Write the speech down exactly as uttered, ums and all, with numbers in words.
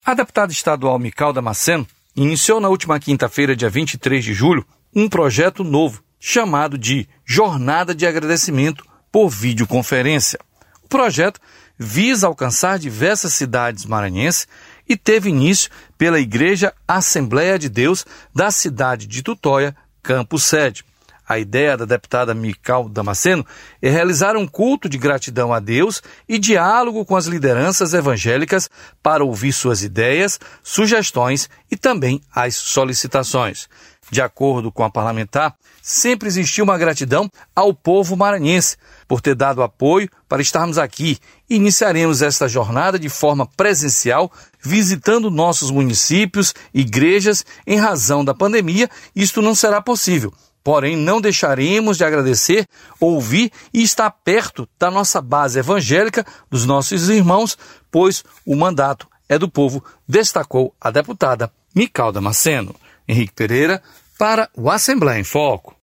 A deputada estadual Mical Damasceno iniciou na última quinta-feira, dia vinte e três de julho, um projeto novo chamado de Jornada de Agradecimento por Videoconferência. O projeto visa alcançar diversas cidades maranhenses e teve início pela Igreja Assembleia de Deus da cidade de Tutóia, Campo Sede. A ideia da deputada Mical Damasceno é realizar um culto de gratidão a Deus e diálogo com as lideranças evangélicas para ouvir suas ideias, sugestões e também as solicitações. De acordo com a parlamentar, sempre existiu uma gratidão ao povo maranhense por ter dado apoio para estarmos aqui. Iniciaremos esta jornada de forma presencial, visitando nossos municípios, igrejas. Em razão da pandemia, isto não será possível. Porém, não deixaremos de agradecer, ouvir e estar perto da nossa base evangélica, dos nossos irmãos, pois o mandato é do povo, destacou a deputada Mical Damasceno. Henrique Pereira, para o Assembleia em Foco.